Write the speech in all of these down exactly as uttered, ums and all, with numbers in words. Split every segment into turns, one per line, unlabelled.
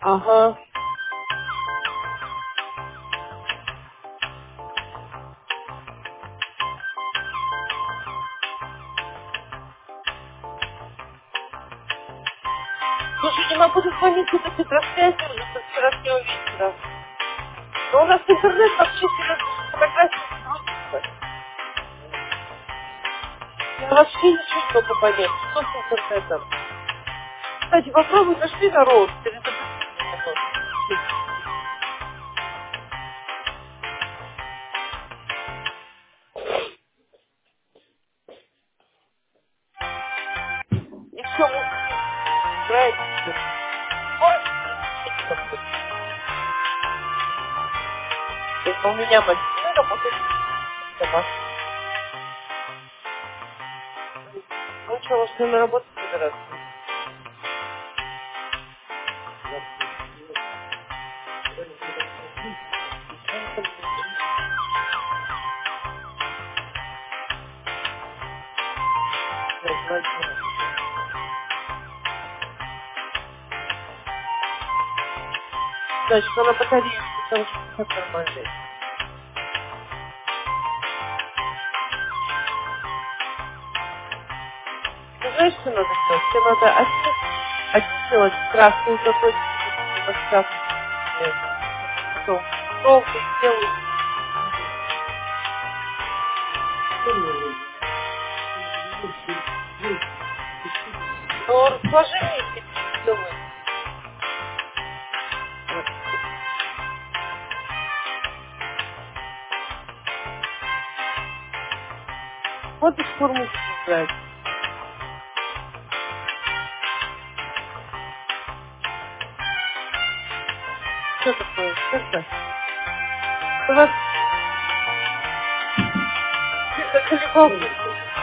Ага. Слушай, не могу дозвониться до Петросвязи уже со вчерашнего вечера. Но у нас интернет вообще серьезно фотографии не грузится. Я вообще ничего не могу понять, что с интернетом. Кстати, попробуй зашли на роут, перезапусти мне его. И все, музыка играет. Скорость переключения какой-то. Это у меня мобильный работает домашний. Ну что, может, на работу собираться? Ничего не подключишь. Блядь, возьму. Значит, она батарея, потому что как нормально. Ты знаешь, что надо сделать? Тебе надо один, один сделать красную заточку, такую на красную. Потом желтый сделай. Но расположи вместе сделай. Вот до сих пор музыка играет. Что такое? Что это? У вас тихо колебался.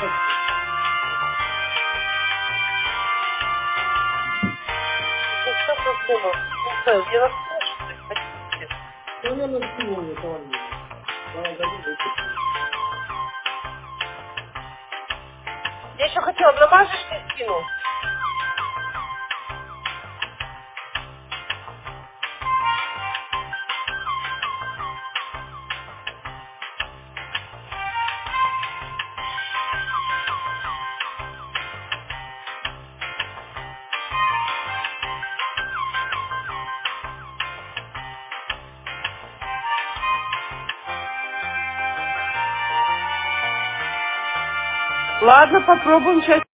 Что проблема? Не знаю, я вас слушаю, хотите? Ну, я на сегодня говорю. Я еще хотела, намажешь мне спину? Ладно, попробуем сейчас.